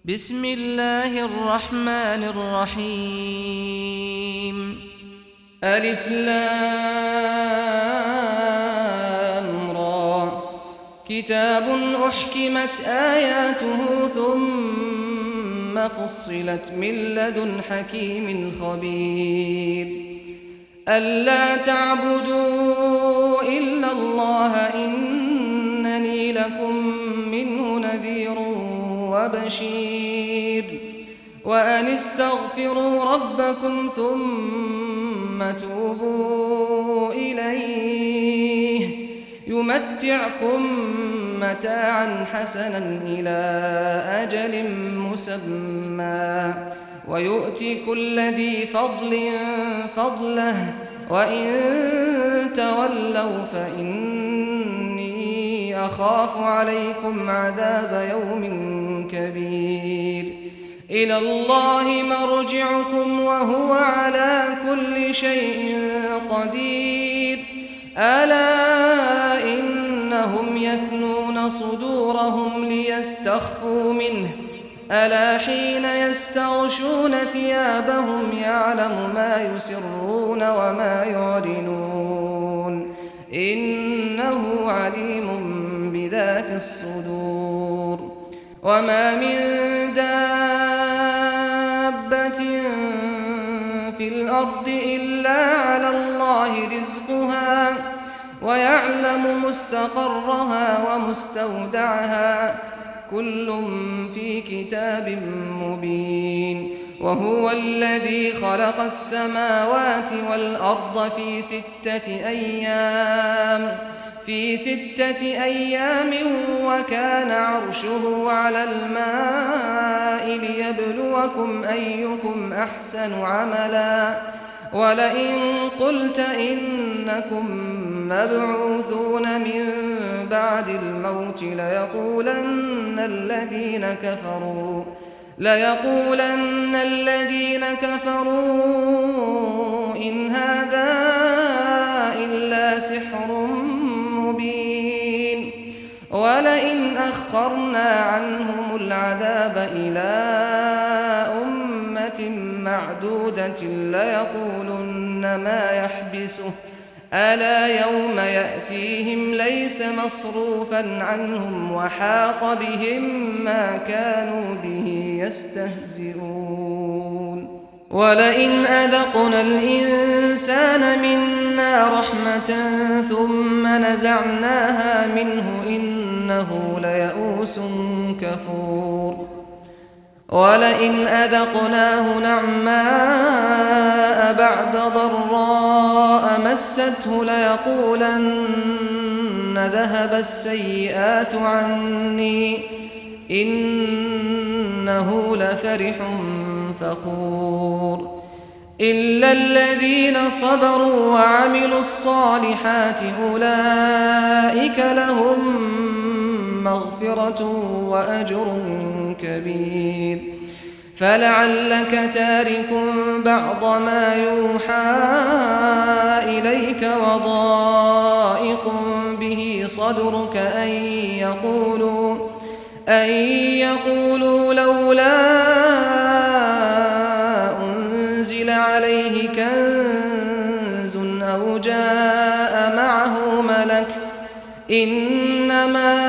بسم الله الرحمن الرحيم. ألف لام را. كتاب أحكمت آياته ثم فصلت من لدن حكيم خبير. ألا تعبدوا إلا الله إنني لكم منه نذير وبشير. وأن استغفروا ربكم ثم توبوا إليه يمتعكم متاعا حسنا إلى أجل مسمى ويؤتي كل ذي فضل فضله وإن تولوا فإني أخاف عليكم عذاب يوم كبير. إلى الله مرجعكم وهو على كل شيء قدير. ألا إنهم يثنون صدورهم ليستخفوا منه ألا حين يستغشون ثيابهم يعلم ما يسرون وما يعلنون إنه عليم بذات الصدور. وما من دابة في الأرض إلا على الله رزقها ويعلم مستقرها ومستودعها كل في كتاب مبين. وهو الذي خلق السماوات والأرض في ستة أيام وكان عرشه على الماء ليبلوكم أيكم أحسن عملا. ولئن قلت إنكم مبعوثون من بعد الموت ليقولن الذين كفروا إن هذا إلا سحر مبين. ولئن أخرنا عنهم العذاب إلى أمة معدودة ليقولن ما يحبسه ألا يوم يأتيهم ليس مصروفا عنهم وحاق بهم ما كانوا به يستهزئون. ولئن أذقنا الإنسان منا رحمة ثم نزعناها منه إنه ليئوس كفور. ولئن أذقناه نعماء بعد ضراء مسته ليقولن ذهب السيئات عني إنه لفرح فخور. إلا الذين صبروا وعملوا الصالحات أولئك لهم مغفرة وأجر كبير. فلعلك تارك بعض ما يوحى إليك وضائق به صدرك أن يقولوا لولا أنزل عليه كنز أو جاء معه ملك إنما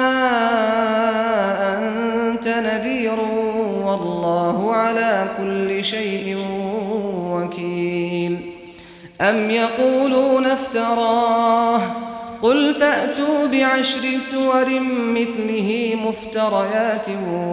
أنت نذير والله على كل شيء وكيل. أم يقولون افتراه قل فأتوا بعشر سور مثله مفتريات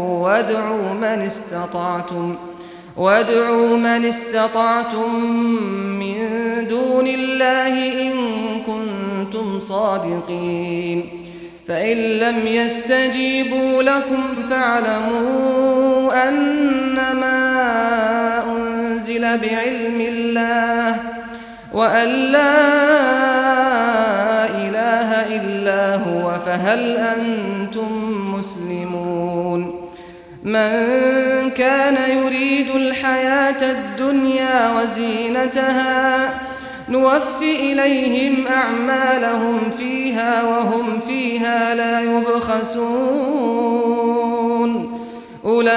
وادعوا من استطعتم من دون الله إن كنتم صادقين. فإن لم يستجيبوا لكم فاعلموا أنما أنزل بعلم الله وأن لا إله إلا هو فهل أنتم مسلمون. من كان يريد الحياة الدنيا وزينتها نوف إليهم أعمالهم فيها وهم فيها لا يبخسون. أولئك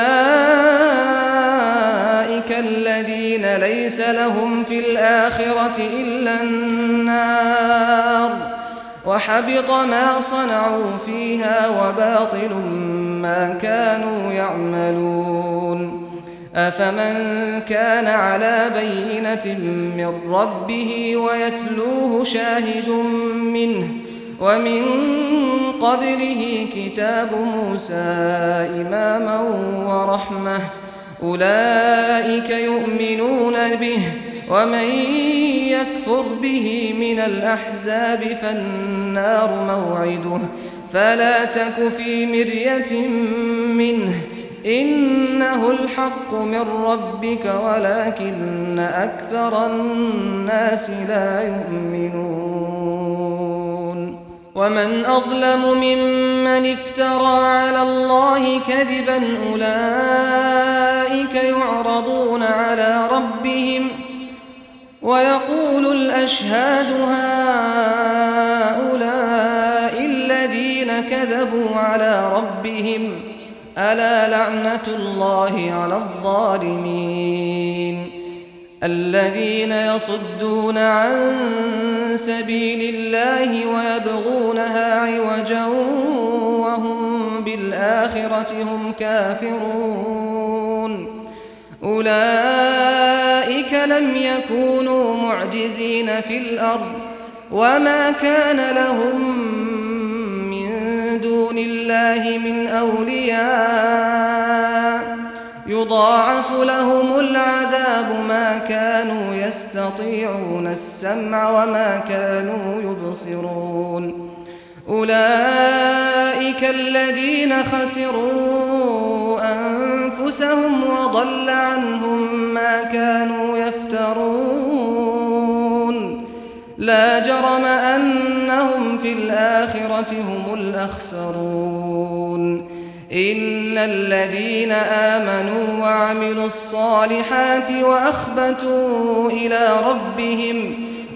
الذين ليس لهم في الآخرة إلا النار وحبط ما صنعوا فيها وباطل ما كانوا يعملون أفمن كان على بينة من ربه ويتلوه شاهد منه ومن قبله كتاب موسى إماما ورحمة أولئك يؤمنون به ومن يكفر به من الأحزاب فالنار موعده فلا تك في مرية منه إنه الحق من ربك ولكن أكثر الناس لا يؤمنون ومن أظلم ممن افترى على الله كذبا أولئك يعرضون على ربهم ويقول الأشهاد هؤلاء الذين كذبوا على ربهم ألا لعنة الله على الظالمين الذين يصدون عن سبيل الله ويبغونها عوجا وهم بالآخرة هم كافرون أولئك لم يكونوا معجزين في الأرض وما كان لهم من دون الله من أولياء يضاعف لهم العذاب ما كانوا يستطيعون السمع وما كانوا يبصرون أولئك الذين خسروا أنفسهم وضل عنهم ما كانوا يفترون لا جرم أنهم في الآخرة هم الأخسرون إن الذين آمنوا وعملوا الصالحات وأخبتوا إلى ربهم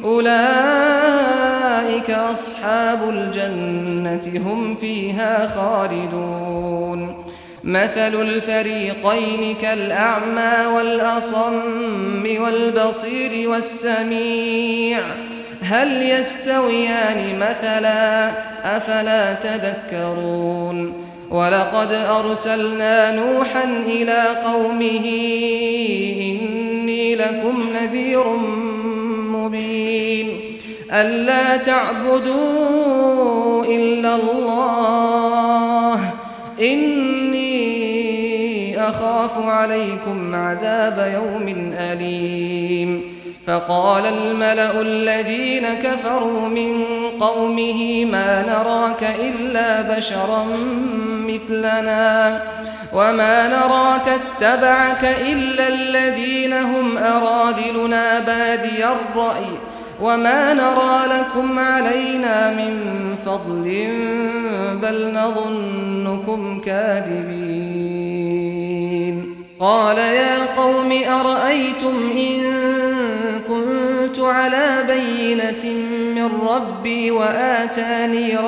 أولئك أصحاب الجنة هم فيها خالدون مثل الفريقين كالأعمى والأصم والبصير والسميع هل يستويان مثلا أفلا تذكرون ولقد أرسلنا نوحا إلى قومه إني لكم نذير مبين ألا تعبدوا إلا الله إني أخاف عليكم عذاب يوم أليم فقال الملأ الذين كفروا من قومه ما نراك إلا بشرا مثلنا وما نراك اتبعك إلا الذين هم أراذلنا بادي الرأي وما نرى لكم علينا من فضل بل نظنكم كاذبين قال يا قوم أرأيتم إن كنت على بينة من ربي وآتاني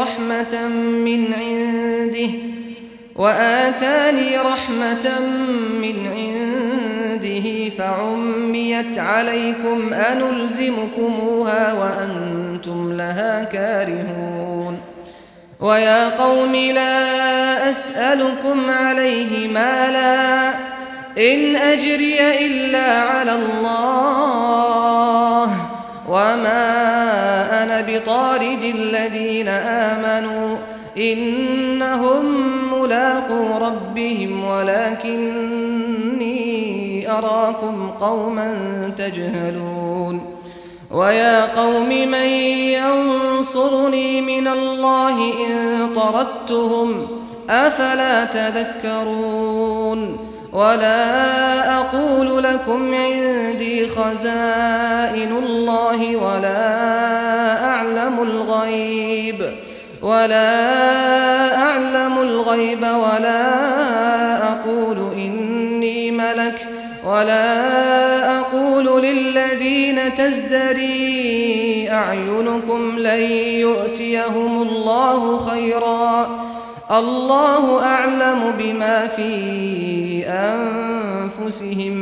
رحمة من عنده فعميت عليكم أنلزمكموها وأنتم لها كارهون ويا قوم لا أسألكم عليه مالا إن أجري إلا على الله وما أنا بطارد الذين آمنوا إنهم ملاقو ربهم ولكني أراكم قوما تجهلون ويا قوم من ينصرني من الله إن طردتهم أفلا تذكرون ولا أقول لكم عندي خزائن الله ولا أعلم الغيب ولا أقول إني ملك ولا أقول للذين تزدري أعينكم لن يؤتيهم الله خيرا الله أعلم بما في أنفسهم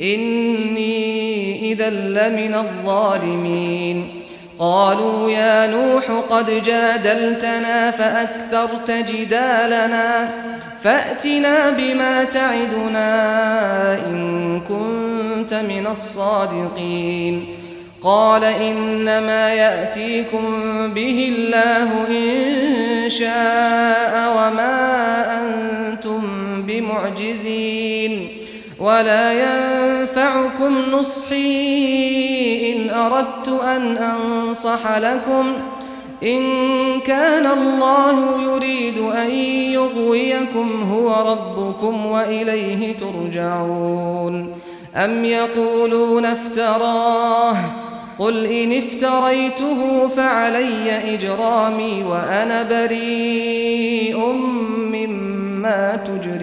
إني إذا لمن الظالمين قالوا يا نوح قد جادلتنا فأكثرت جدالنا فأتنا بما تعدنا إن كنت من الصادقين قال إنما يأتيكم به الله إن شاء وما أنتم بمعجزين ولا ينفعكم نصحي إن أردت أن أنصح لكم إن كان الله يريد أن يغويكم هو ربكم وإليه ترجعون أم يقولون افتراه قل إن افتريته فعلي إجرامي وأنا بريء مما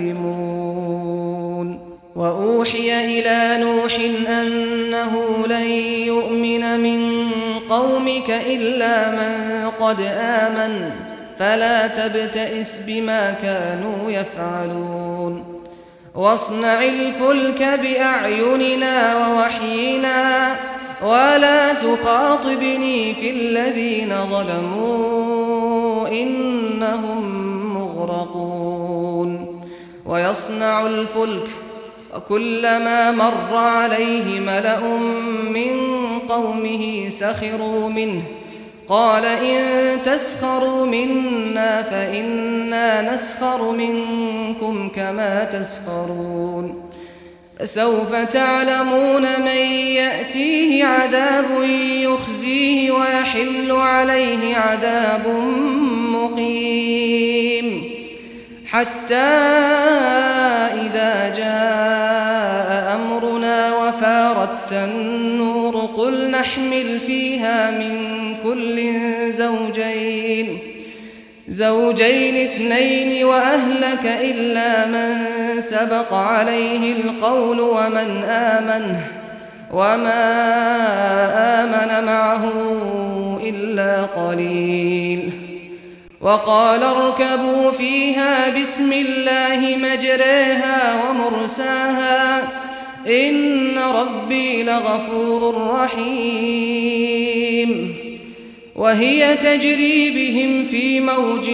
تجرمون وأوحي إلى نوح أنه لن يؤمن من قومك إلا من قد آمن فلا تبتئس بما كانوا يفعلون واصنع الفلك بأعيننا ووحينا ولا تخاطبني في الذين ظلموا إنهم مغرقون ويصنع الفلك وكلما مر عليه ملأ من قومه سخروا منه قال إن تسخروا منا فإنا نسخر منكم كما تسخرون فسوف تعلمون من يأتيه عذاب يخزيه ويحل عليه عذاب مقيم حتى إذا جاء أمرنا وفارت النور قل نحمل فيها من كل زوجين اثنين وأهلك إلا من سبق عليه القول وما آمن معه إلا قليل وقال اركبوا فيها بسم الله مجريها ومرساها إن ربي لغفور رحيم وهي تجري بهم في موج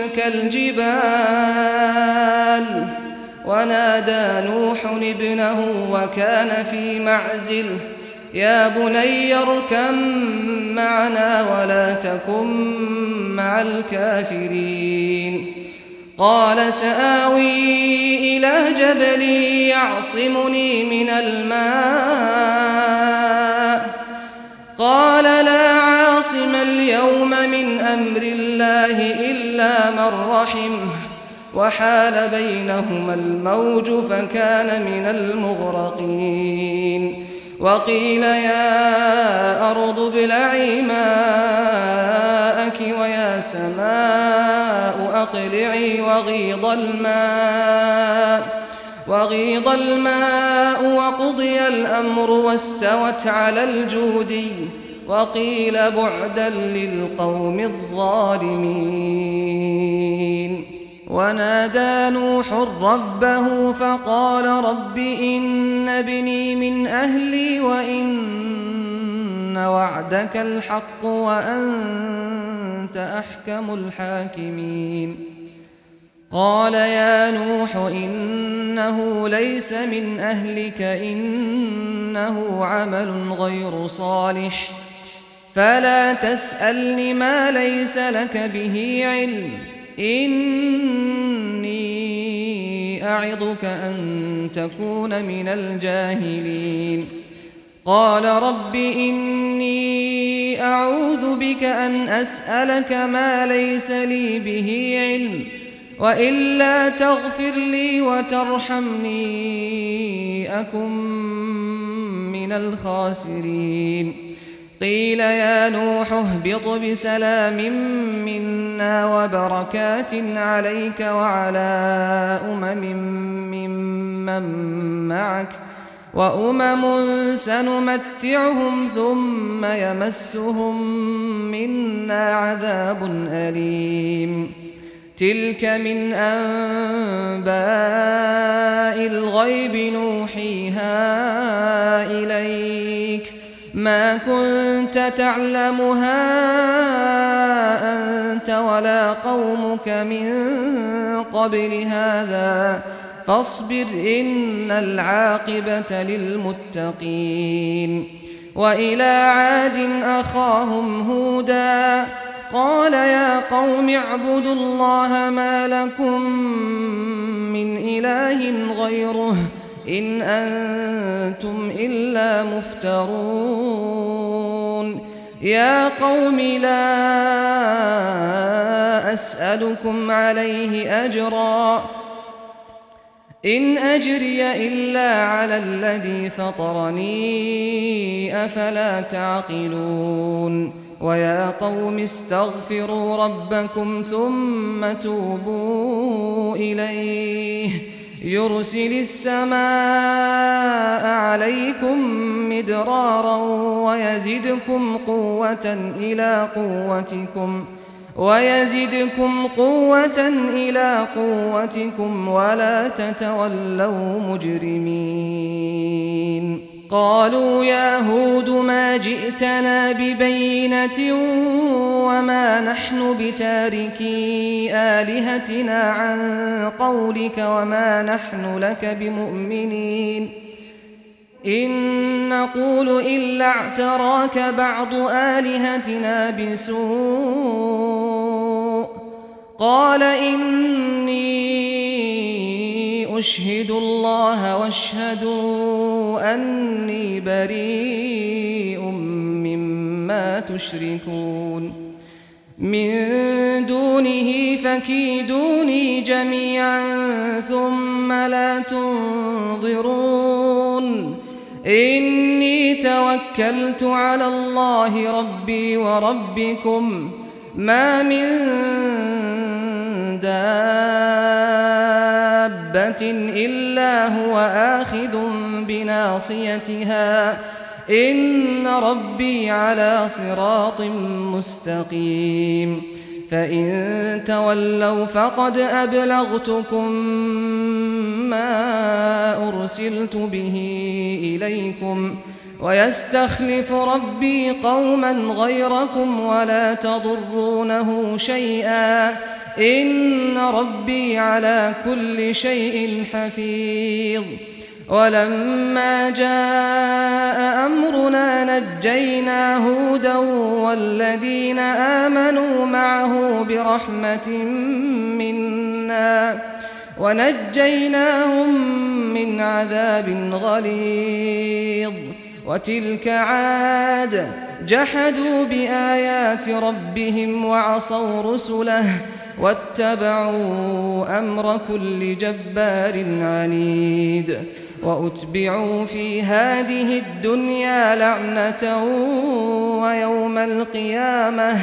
كالجبال ونادى نوح ابنه وكان في معزل يا بني اركب معنا ولا تكن مع الكافرين قال سآوي إلى جبل يعصمني من الماء قال لا عاصم اليوم من أمر الله إلا من رحمه وحال بينهما الموج فكان من المغرقين وقيل يا أرض ابلعي ماءك ويا سماء أقلعي وغيض الماء وقضي الأمر واستوت على الجودي وقيل بعدا للقوم الظالمين ونادى نوح ربه فقال رب إن ابني من أهلي وإن وعدك الحق وأنت أحكم الحاكمين قال يا نوح إنه ليس من أهلك إنه عمل غير صالح فلا تسألني ما ليس لك به علم إني أعظك أن تكون من الجاهلين قال رب إني أعوذ بك أن أسألك ما ليس لي به علم وإلا تغفر لي وترحمني أكن من الخاسرين قيل يا نوح اهبط بسلام منا وبركات عليك وعلى ممن معك سنمتعهم ثم يمسهم منا عذاب أليم تلك من أنباء الغيب نوحيها إليك ما كنت تعلمها أنت ولا قومك من قبل هذا فاصبر إن العاقبة للمتقين. وإلى عاد أخاهم هودا قال يا قوم اعبدوا الله ما لكم من إله غيره إن أنتم إلا مفترون. يا قوم لا أسألكم عليه أجرا إن أجري إلا على الذي فطرني أفلا تعقلون. ويا قوم استغفروا ربكم ثم توبوا إليه يرسل السماء عليكم مدرارا ويزدكم قوة إلى قوتكم ولا تتولوا مجرمين. قالوا يا هود ما جئتنا ببينة وما نحن بتاركي آلهتنا عن قولك وما نحن لك بمؤمنين إن نقول إلا اعتراك بعض آلهتنا بسوء. قال إني أشهد الله واشهدوا أني بريء مما تشركون من دونه فكيدوني جميعا ثم لا تنظرون. إني توكلت على الله ربي وربكم ما من دابة إلا هو آخذ بناصيتها إن ربي على صراط مستقيم. فإن تولوا فقد أبلغتكم ما أرسلت به إليكم ويستخلف ربي قوما غيركم ولا تضرونه شيئا إن ربي على كل شيء حفيظ. ولما جاء أمرنا نجينا هودا والذين آمنوا معه برحمة منا ونجيناهم من عذاب غليظ. وتلك عاد جحدوا بآيات ربهم وعصوا رسله واتبعوا أمر كل جبار عنيد. وأتبعوا في هذه الدنيا لعنة ويوم القيامة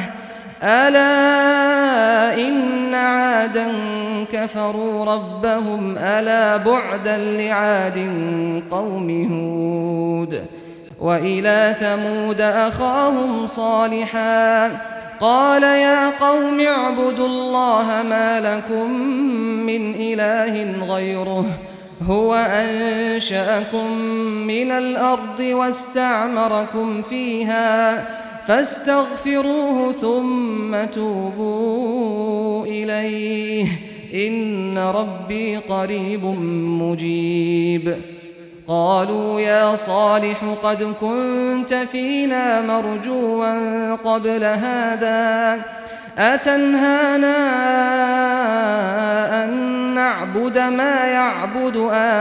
ألا إن عادا كفروا ربهم ألا بعدا لعاد قوم هود. وإلى ثمود أخاهم صالحا قال يا قوم اعبدوا الله ما لكم من إله غيره هو أنشأكم من الأرض واستعمركم فيها فاستغفروه ثم توبوا إليه إن ربي قريب مجيب. قالوا يا صالح قد كنت فينا مرجوا قبل هذا أتنهانا أن نعبد ما يعبد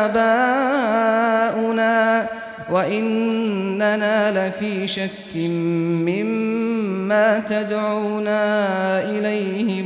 آباؤنا وإننا لفي شك مما تدعونا إليه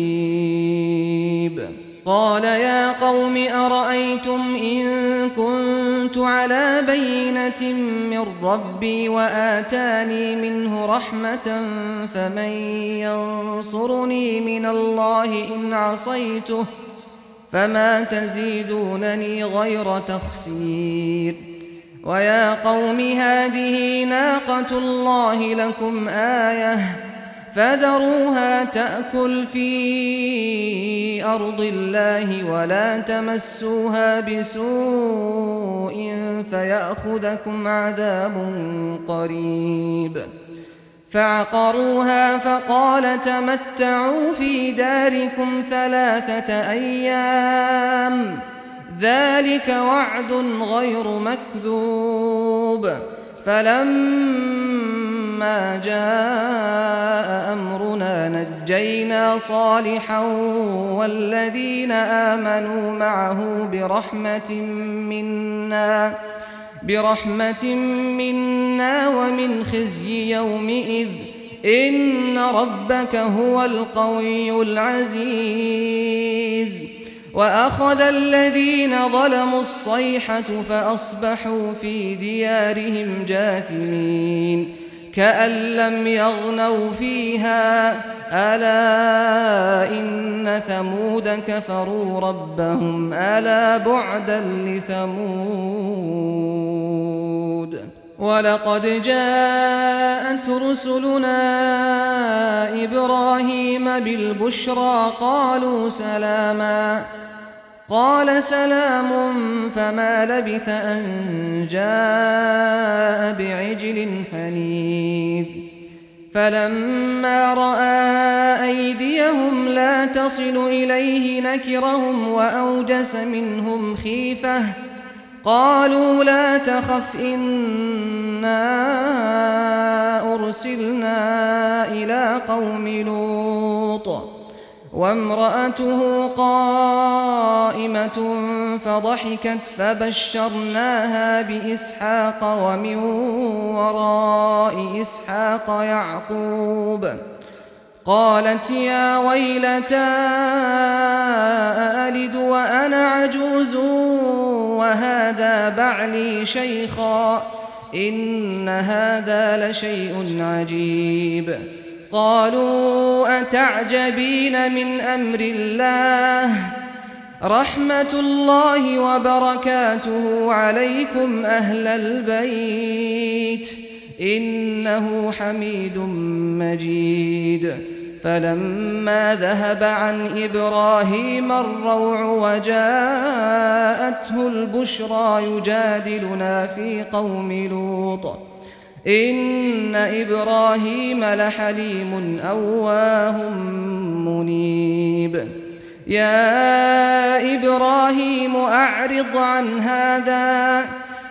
مريب. قال يا قوم أرأيتم إن كنت على بينة من ربي وآتاني منه رحمة فمن ينصرني من الله إن عصيته فما تزيدونني غير تخسير. ويا قوم هذه ناقة الله لكم آية فذروها تأكل في أرض الله ولا تمسوها بسوء فيأخذكم عذاب قريب. فعقروها فقال تمتعوا في داركم 3 أيام ذلك وعد غير مكذوب. فلما جاء أمرنا نجينا صالحا والذين آمنوا معه برحمة منا ومن خزي يومئذ إن ربك هو القوي العزيز. وأخذ الذين ظلموا الصيحة فأصبحوا في ديارهم جاثمين كأن لم يغنوا فيها ألا إن ثمود كفروا ربهم ألا بعدا لثمود. ولقد جاءت رسلنا إبراهيم بالبشرى قالوا سلاما قال سلام فما لبث أن جاء بعجل حنيذ. فلما رأى أيديهم لا تصل إليه نكرهم وأوجس منهم خيفة قالوا لا تخف إنا أرسلنا إلى قوم لوط وامرأته قائمة فضحكت فبشرناها بإسحاق ومن وراء إسحاق يعقوب. قالت يا ويلتى أألد وأنا عجوز وهذا بعلي شيخا إن هذا لشيء عجيب. قالوا أتعجبين من أمر الله رحمة الله وبركاته عليكم أهل البيت إنه حميد مجيد. فلما ذهب عن إبراهيم الروع وجاءته البشرى يجادلنا في قوم لوط إن إبراهيم لحليم أواه منيب. يا إبراهيم أعرض عن هذا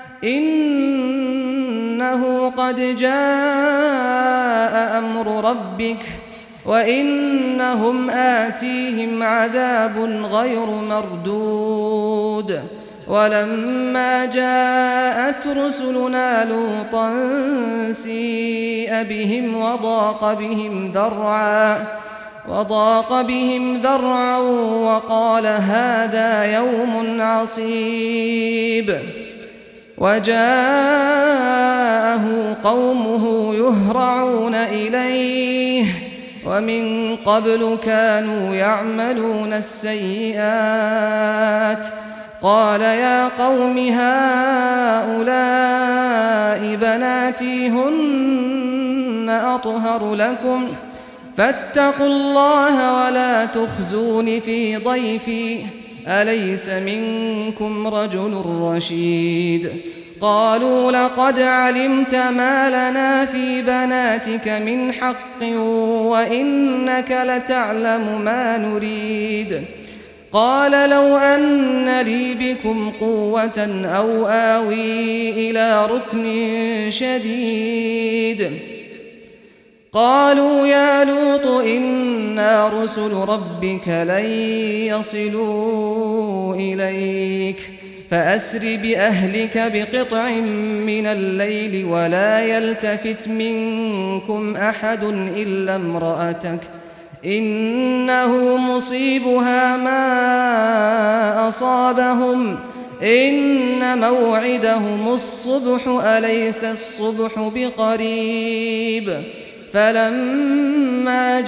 إنه قد جاء أمر ربك وإنهم آتيهم عذاب غير مردود. ولما جاءت رسلنا لوطا سيء بهم وضاق بهم ذرعا وقال هذا يوم عصيب. وجاءه قومه يهرعون إليه ومن قبل كانوا يعملون السيئات قال يا قوم هؤلاء بناتي هن أطهر لكم فاتقوا الله ولا تخزون في ضيفي أليس منكم رجل رشيد. قالوا لقد علمت ما لنا في بناتك من حق وإنك لتعلم ما نريد. قال لو أن لي بكم قوة أو آوي إلى ركن شديد. قالوا يا لوط إنا رسل ربك لن يصلوا إليك فأسر بأهلك بقطع من الليل ولا يلتفت منكم أحد إلا امرأتك إنه مصيبها ما أصابهم إن موعدهم الصبح أليس الصبح بقريب. فلما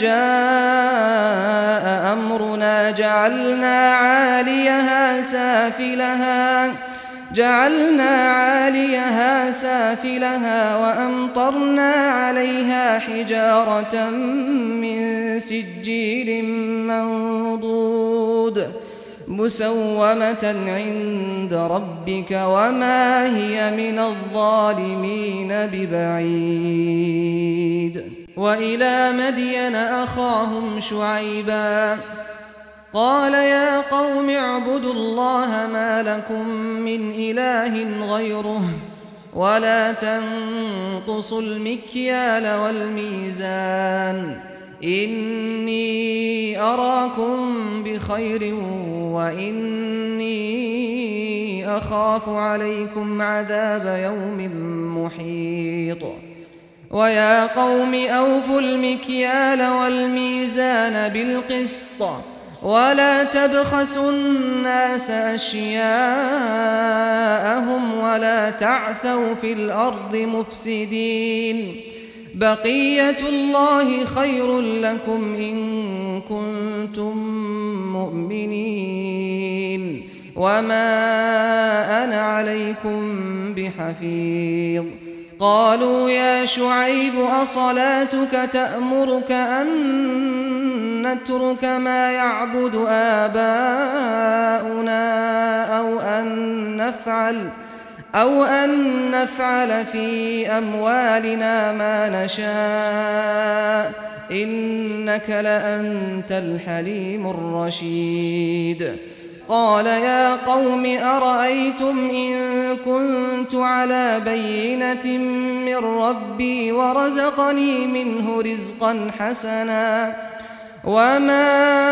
جاء أمرنا جعلنا عاليها جعلنا عاليها سافلها وأمطرنا عليها حجارة من سجيل منضود مسومة عند ربك وما هي من الظالمين ببعيد. وإلى مدين أخاهم شعيبا قال يا قوم اعبدوا الله ما لكم من إله غيره ولا تنقصوا المكيال والميزان إني أراكم بخير وإني أخاف عليكم عذاب يوم محيط. ويا قوم أوفوا المكيال والميزان بالقسط ولا تبخسوا الناس أشياءهم ولا تعثوا في الأرض مفسدين بقية الله خير لكم إن كنتم مؤمنين وما أنا عليكم بحفيظ. قالوا يا شعيب أصلاتك تأمرك أن نترك ما يعبد آباؤنا أو أن نفعل في أموالنا ما نشاء إنك لأنت الحليم الرشيد. قال يا قوم أرأيتم إن كنت على بينة من ربي ورزقني منه رزقا حسنا وما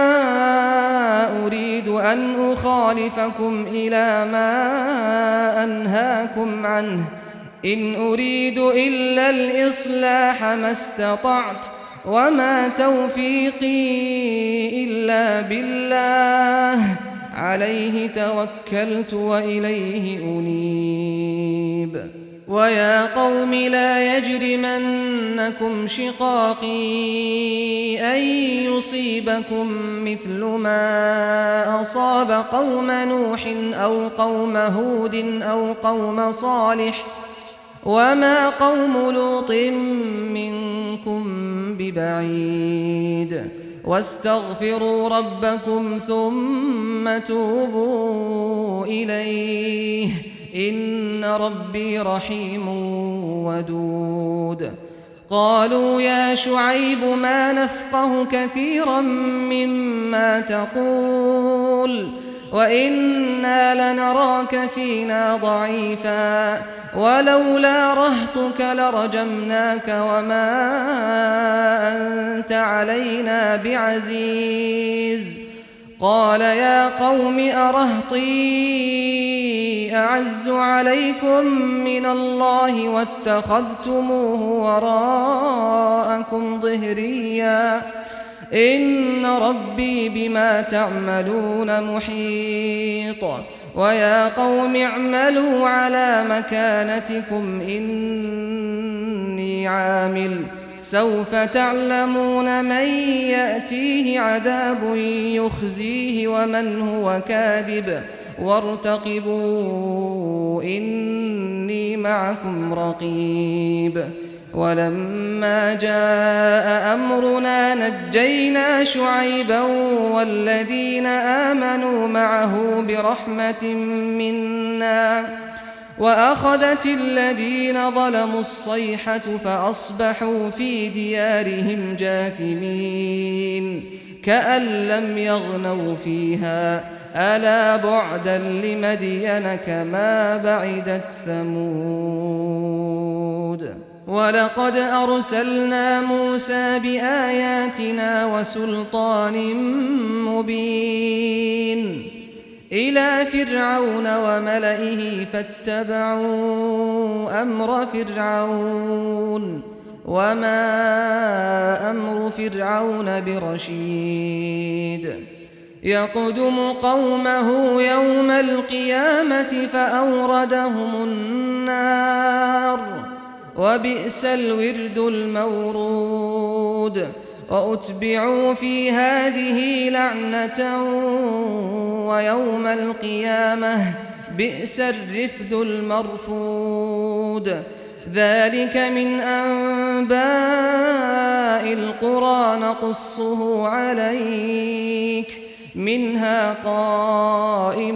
أريد أن أخالفكم إلى ما أنهاكم عنه إن أريد إلا الإصلاح ما استطعت وما توفيقي إلا بالله عليه توكلت وإليه أنيب. ويا قوم لا يجرمنكم شقاقي أن يصيبكم مثل ما أصاب قوم نوح أو قوم هود أو قوم صالح وما قوم لوط منكم ببعيد. واستغفروا ربكم ثم توبوا إليه إن ربي رحيم ودود. قالوا يا شعيب ما نفقه كثيرا مما تقول وإنا لنراك فينا ضعيفا ولولا رهطك لرجمناك وما أنت علينا بعزيز. قال يا قوم أرهطي أعز عليكم من الله واتخذتموه وراءكم ظهريا إن ربي بما تعملون محيط. ويا قوم اعملوا على مكانتكم إني عامل سوف تعلمون من يأتيه عذاب يخزيه ومن هو كاذب وارتقبوا إني معكم رقيب. ولما جاء أمرنا نجينا شعيبا والذين آمنوا معه برحمة منا وأخذت الذين ظلموا الصيحة فأصبحوا في ديارهم جاثمين كأن لم يغنوا فيها ألا بعدا لمدين كما بعدت ثمود. ولقد أرسلنا موسى بآياتنا وسلطان مبين إلى فرعون وملئه فاتبعوا أمر فرعون وما أمر فرعون برشيد. يقدم قومه يوم القيامة فأوردهم النار وبئس الورد المورود. وأتبعوا في هذه لعنة ويوم القيامة بئس الرفد المرفود ذلك من أنباء القرى نقصه عليك منها قائم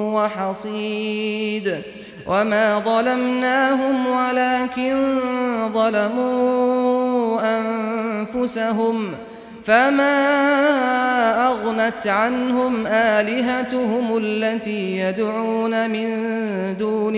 وحصيد وما ظلمناهم ولكن ظلموا أنفسهم فما أغنت عنهم آلهتهم التي يدعون من دون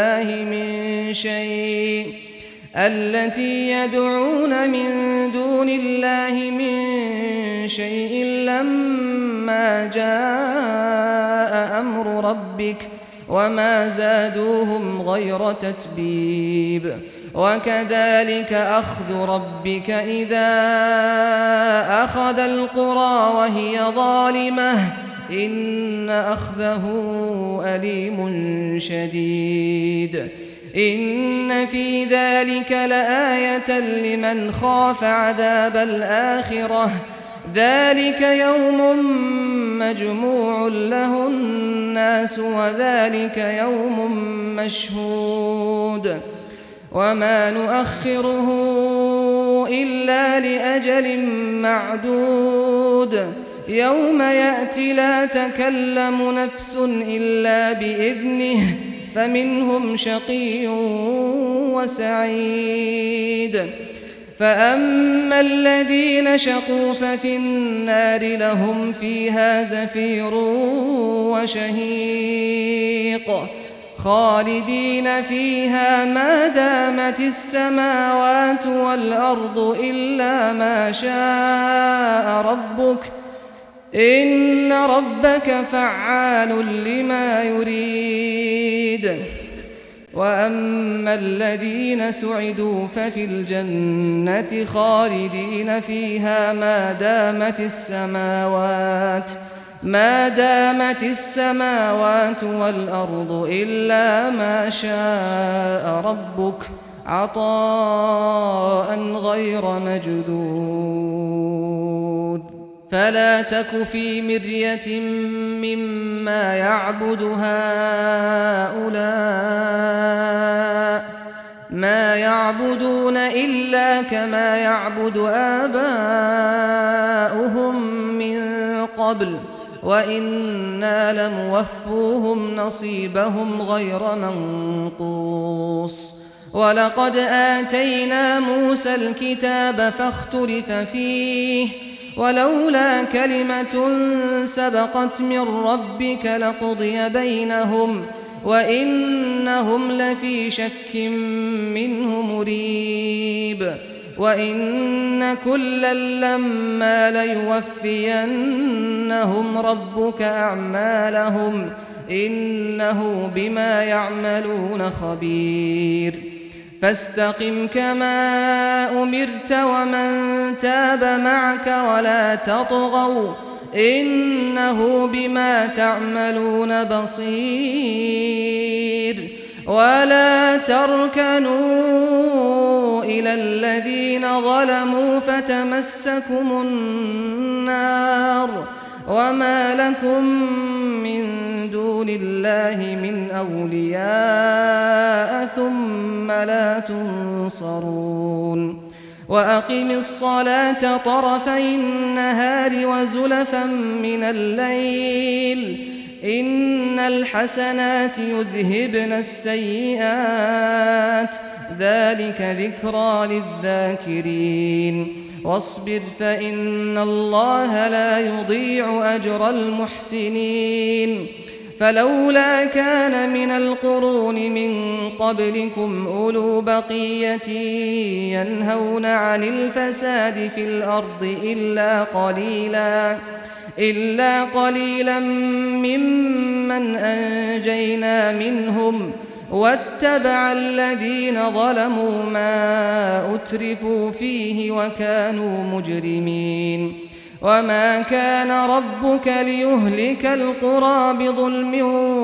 الله من شيء لما جاء أمر ربك وما زادوهم غير تتبيب وكذلك أخذ ربك إذا أخذ القرى وهي ظالمة إن أخذه أليم شديد إن في ذلك لآية لمن خاف عذاب الآخرة ذلك يوم مجموع له الناس وذلك يوم مشهود وما نؤخره إلا لأجل معدود يوم يأتي لا تكلم نفس إلا بإذنه فمنهم شقي وسعيد فأما الذين شقوا ففي النار لهم فيها زفير وشهيق خالدين فيها ما دامت السماوات والأرض إلا ما شاء ربك إن ربك فعال لما يريد وأما الذين سعدوا ففي الجنة خالدين فيها ما دامت السماوات والأرض إلا ما شاء ربك عطاء غير مجدود فلا تك في مرية مما يعبد هؤلاء ما يعبدون إلا كما يعبد آباؤهم من قبل وإنا لموفوهم نصيبهم غير منقوص ولقد آتينا موسى الكتاب فاختلف فيه ولولا كلمة سبقت من ربك لقضي بينهم وإنهم لفي شك منه مريب وإن كلا لما ليوفينهم ربك أعمالهم إنه بما يعملون خبير فاستقم كما أمرت ومن تاب معك ولا تطغوا إنه بما تعملون بصير ولا تركنوا إلى الذين ظلموا فتمسكم النار وما لكم من دون الله من أولياء ثم لا تنصرون وأقم الصلاة طرفي النهار وزلفا من الليل إن الحسنات يذهبن السيئات ذلك ذكرى للذاكرين واصبر فإن الله لا يضيع أجر المحسنين فلولا كان من القرون من قبلكم أولو بقية ينهون عن الفساد في الأرض إلا قليلا ممن أنجينا منهم واتبع الذين ظلموا ما أترفوا فيه وكانوا مجرمين وما كان ربك ليهلك القرى بظلم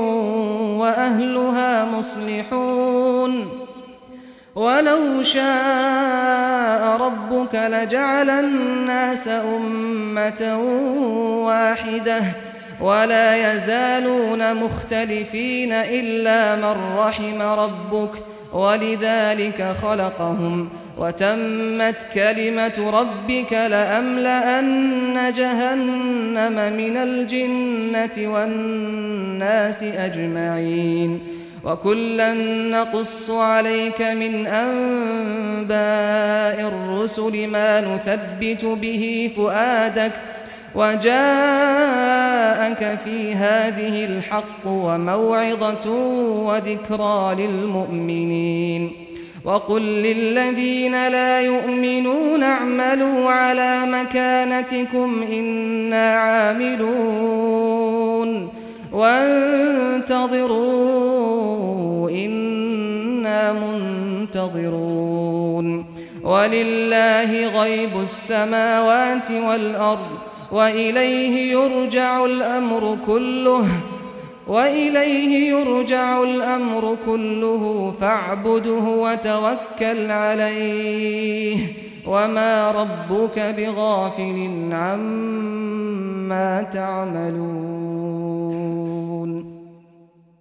وأهلها مصلحون ولو شاء ربك لجعل الناس أمة واحدة ولا يزالون مختلفين إلا من رحم ربك ولذلك خلقهم وتمت كلمة ربك لأملأن جهنم من الجنة والناس أجمعين وكلا نقص عليك من أنباء الرسل ما نثبت به فؤادك وجاءك في هذه الحق وموعظة وذكرى للمؤمنين وقل للذين لا يؤمنون اعملوا على مكانتكم إنا عاملون وانتظروا إنا منتظرون ولله غيب السماوات والأرض وإليه يرجع الأمر كله فاعبده وتوكل عليه وما ربك بغافل عما تعملون